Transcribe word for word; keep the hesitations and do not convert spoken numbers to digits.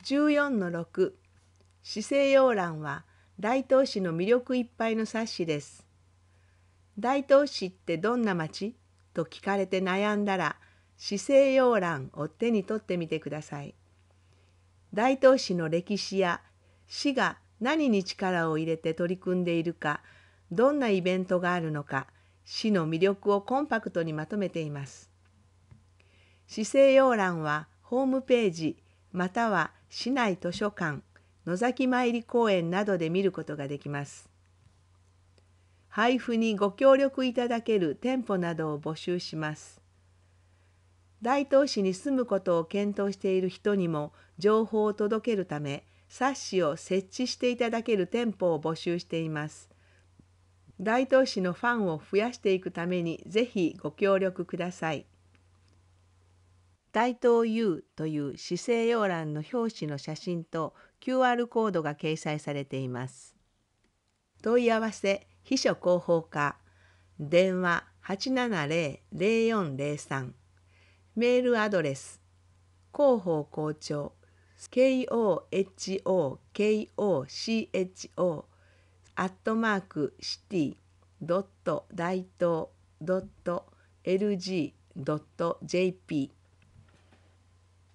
じゅうよんのろく、市政要覧は大東市の魅力いっぱいの冊子です。大東市ってどんな町と聞かれて悩んだら、市政要覧を手に取ってみてください。大東市の歴史や市が何に力を入れて取り組んでいるか、どんなイベントがあるのか、市の魅力をコンパクトにまとめています。市政要覧はホームページまたは市内図書館、野崎参り公園などで見ることができます。配布にご協力いただける店舗などを募集します。大東市に住むことを検討している人にも情報を届けるため、冊子を設置していただける店舗を募集しています。大東市のファンを増やしていくためにぜひご協力ください。大東 U という市政要覧の表紙の写真と キューアール コードが掲載されています。問い合わせ秘書広報課、電話 はちななゼロ ゼロよんゼロさん、メールアドレス広報校長 ケーオーエイチオーケーオーシーエイチオー アットマークシティドット大東ドットエルジードットジェーピー